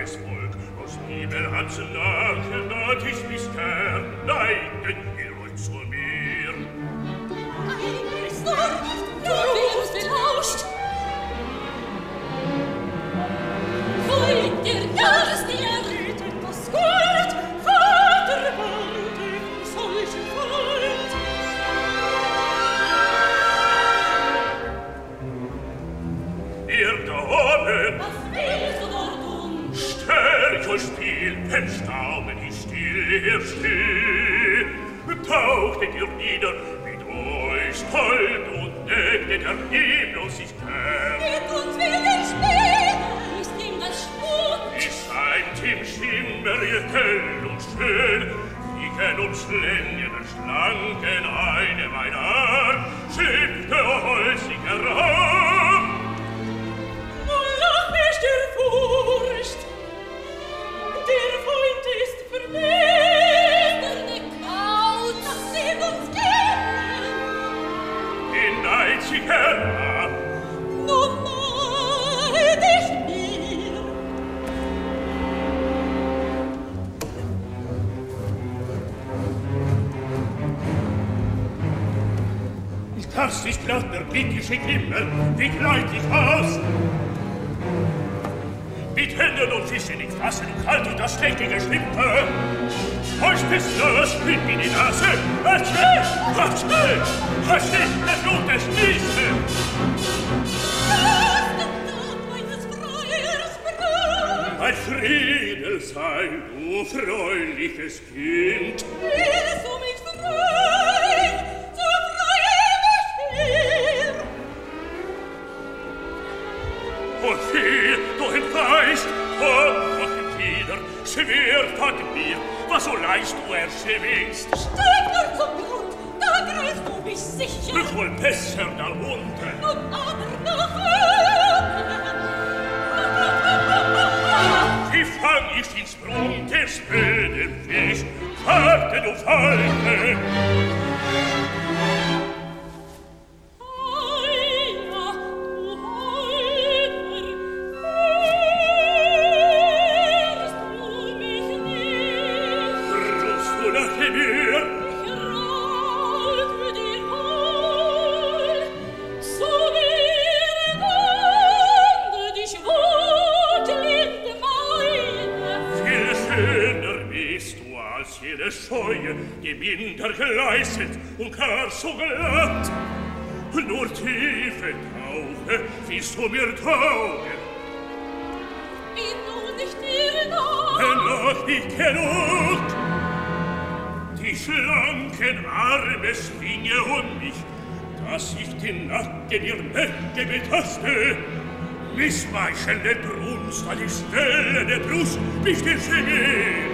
kleines Volk, aus Himmelhansen naht ich mich gern, neigen ihr euch zu mir. Ein Meister, du wirst belauscht. Wollt ihr das erredet, das Gold, Vater wollte solchen Gold? Ihr da oben, Was willst du dort tun? stärk euch still, verstauben ich still, ihr still. Tauchtet ihr nieder mit euch Gold und negnet der Lieblosigkeit. Mit uns will er spielen, ist ihm das Spuk. Wie scheint im Schimmer ihr hell und schön, Fliegen und Schlengen, Schlangen, eine meiner Arm, schlüpfte holziger Raum. Nun lach mich der Furcht, der Feind ist verwehrt, der Kaut, das sie uns geben. Die Neidiger, Nun neid ich mir. das ist glatt der blickische Glimmer, wie gleit ich aus. Mit Händen und Füßen nicht fassen und haltet das steckige Schlimpe. Euch bist los, spielt mir die Nase. Hatschi, Hatschi, Hatschi, der Blut des Niesen. Ein Friedel sei, du freuliches Kind. Willst du mich freuen, so freue mich hier. Und viel, du entweichst, komm wieder, schwert an mir, was so leicht du erschwingst. Steig nur zum Blut, da greifst du mich sicher. Mich wohl besser da unten. Und aber nach oben. Wie fang ich den Sprung des blöden Fisch? Warte, du Falke! Die minder gleißet und gar so glatt. Nur tiefe Tauche willst du mir taugen. Bin nun nicht dir noch. Noch nicht genug. Die schlanken Arme schwinge um mich, dass ich den Nacken ihr Necke betaste. Missweichelnde Brunst an die Stelle der Brust mich dir sehne.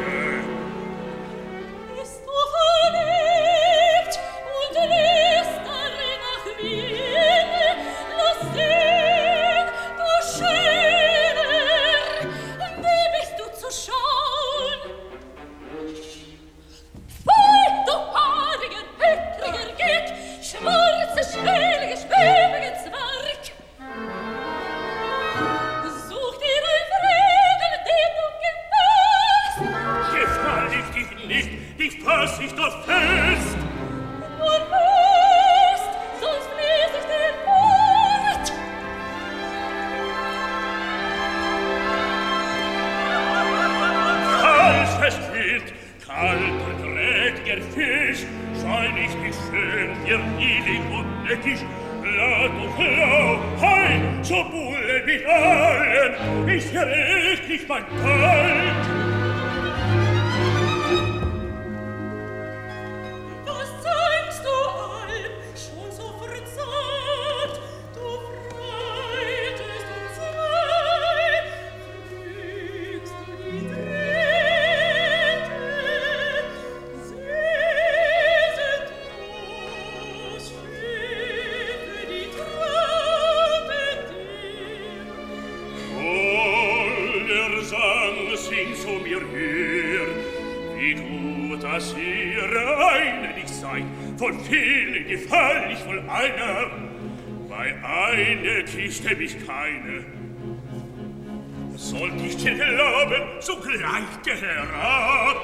Sollt ich dir glauben, so gleicht der herab.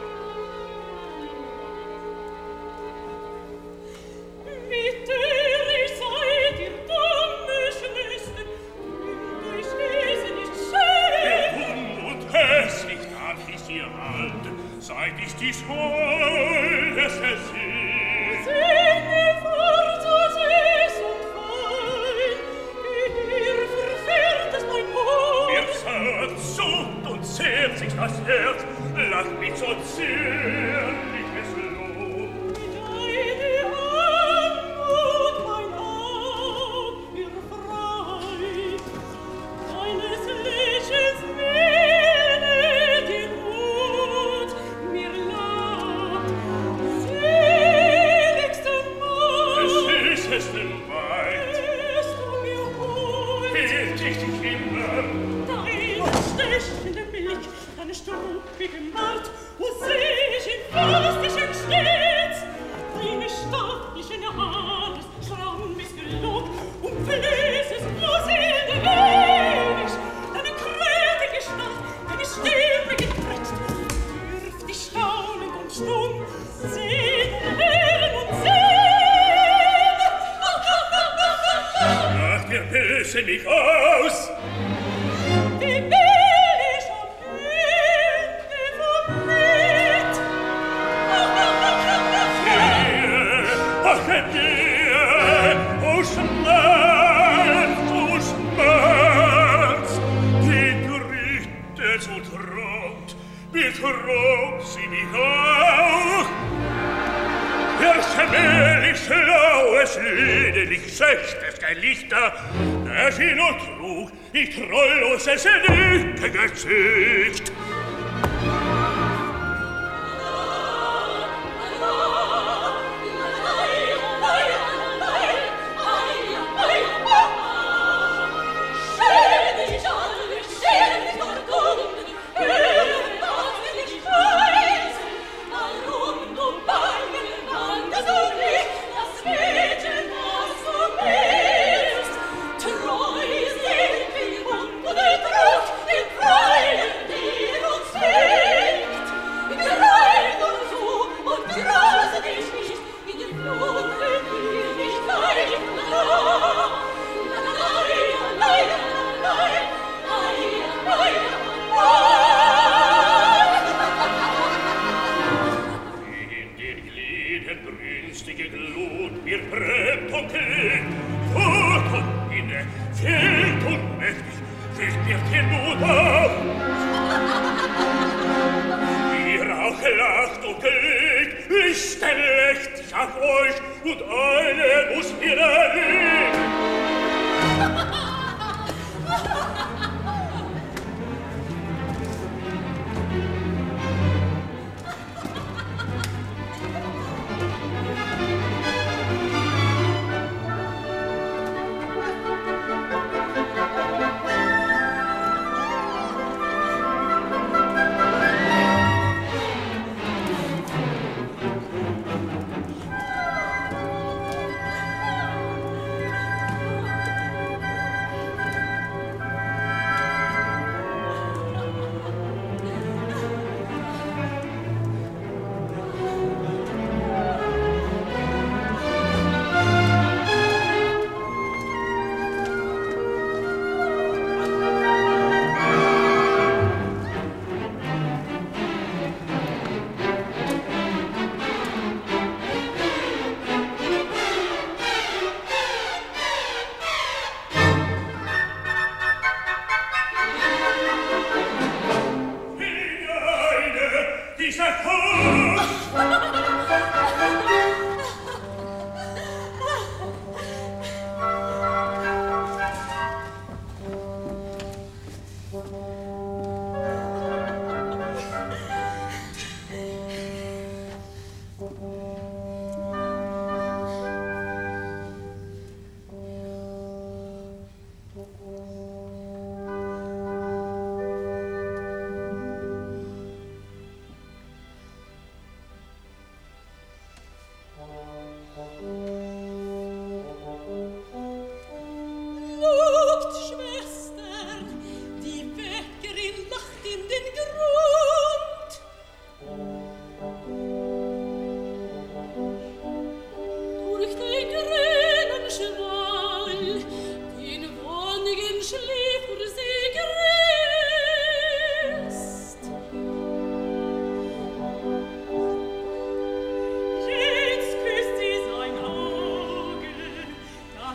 Wie töricht seid ihr dumme Schwestern, und euch Wesen nicht schön. Dumm und hässlich darf ich ihr halten, seit ich dich wohleste sehe. Sinne fort so süß und fein, ihr verfährtet mein Mund. Mir zart, zuckt und zehrt sich das Herz, lacht mich so zierliches Lob. Deine Anmut, mein Auge, mir frei, deines Lichts Wille dir Mut, mir lag, seligste Macht, Es süßesten Weid, bist du mir hold. hielt ich dich immer. Dein stechender Blick, deine struppige Macht, wo seh ich in fastischen stets, deine stattlichen Haare, schramm missgelobt, fleses bloß in der ewig, deine kräftige Gestalt, deine Stimme geprägt, dürftig staunend und stumm, sehen Herren und sehen. Lacht der Böse mich aus. Wie will ich am Ende vom Lied? Ach, dir, o Schmerz, die Dritte so betrog sie mich auch. Der schmählich schlaues, lüderlich schächtes Gelichter, der sie nur trug, die trolloses Lücke gezücht.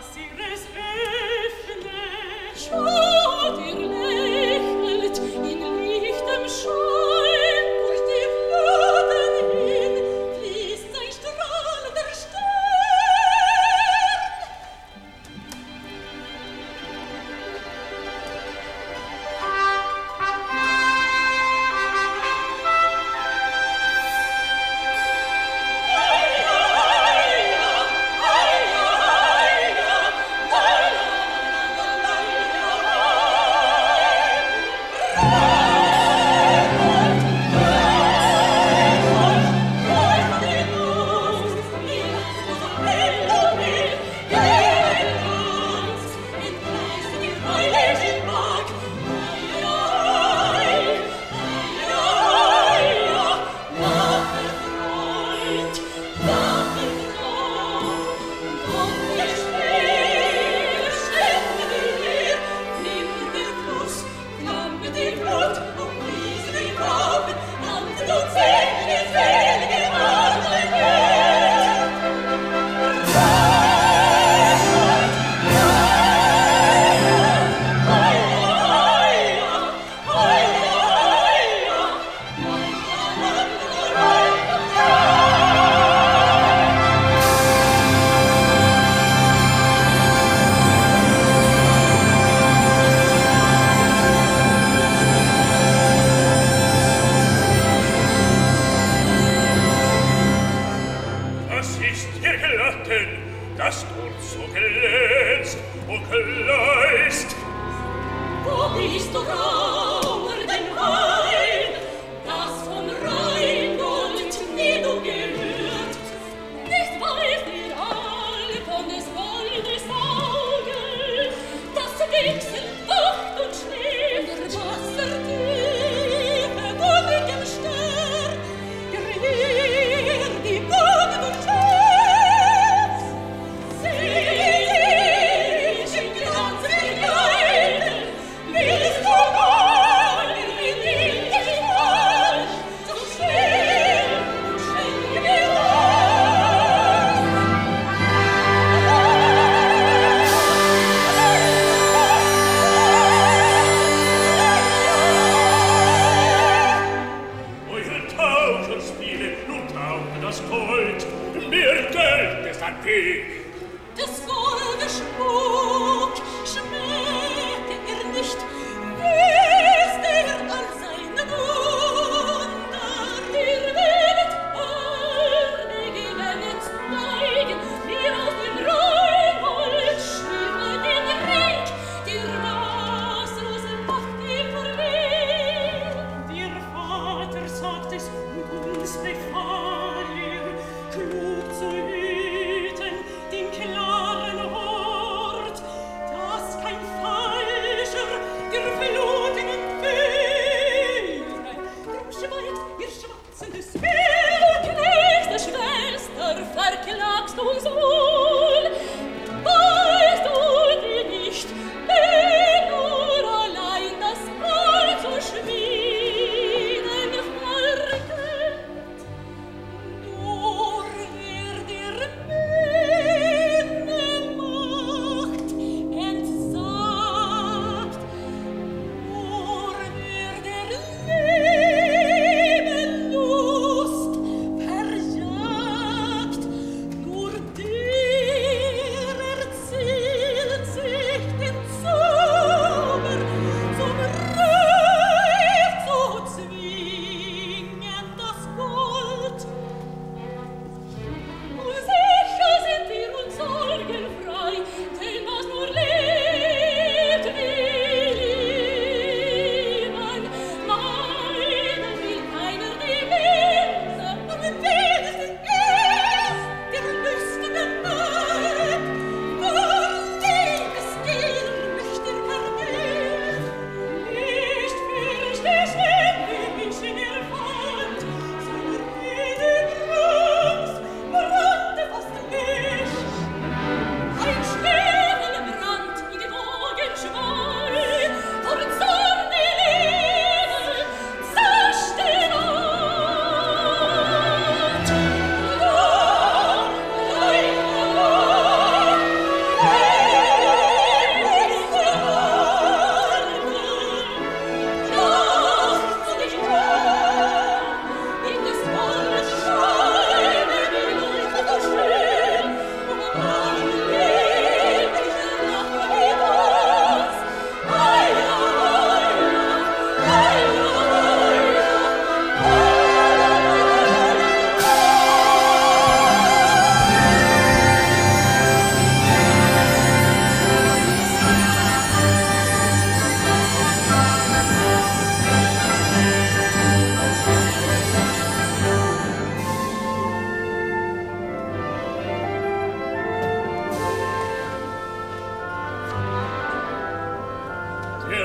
Thank you.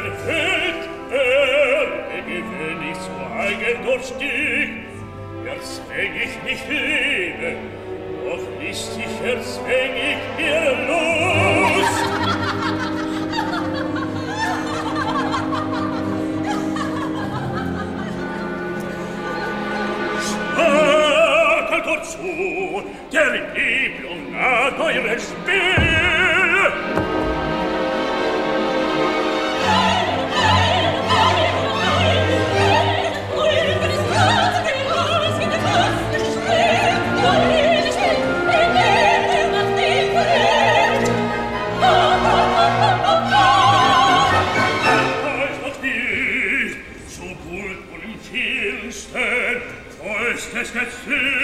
Welt, gewöhn ich so eigen durchstieg, erzwäng ich nicht lebe, doch listig erzwäng ich mir Lust. Sparkelt dort zu, der Nebel naht eure Spiel. Es geht